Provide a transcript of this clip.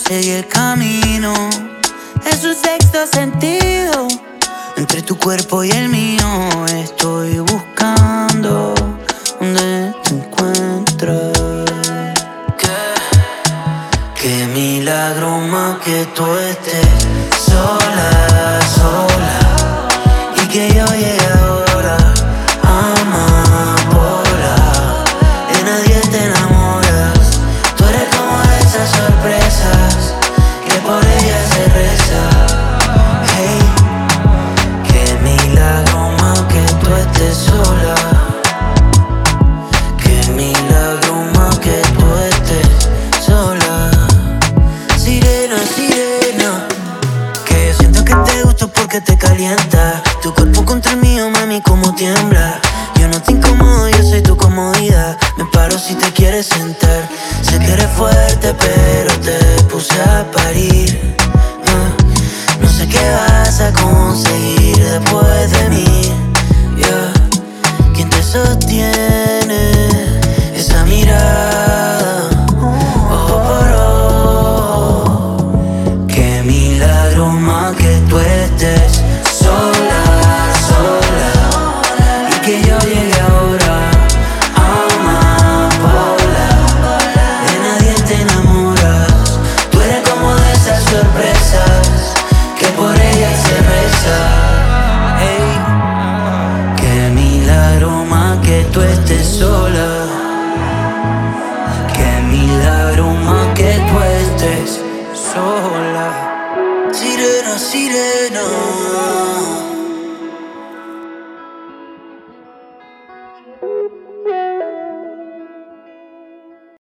seguí el camino. Es un sexto sentido entre tu cuerpo y el mío. Estoy buscando donde te encuentras. Qué milagro más que tú estés sola, sola, y que yo llegue ahora amapola. De nadie te enamoras. Tú eres como esas sorpresas que por ellas se reza. Hey, qué milagro más que tú estés sola. Qué milagro más que tú estés sola. Sirena, sirena, que yo siento que te gusto porque te calienta. Tu cuerpo contra el mío, mami, como tiembla. Yo no te incomodo, yo soy tu comodidad. Me paro si te quieres sentar. Sé que eres fuerte, pero te puse a parir. No sé qué vas a conseguir después de mí. ¿Quién te sostiene? Esa mirada, ojo por ojo. Qué milagro más que tú estés sola, sola, y que yo llegue ahora amapola. De nadie te enamoras. Tú eres como de esas sorpresas que por ellas se reza. Hey, qué milagro más que tú estés sola. Qué milagro más que tú estés sola. Sirena, sirena.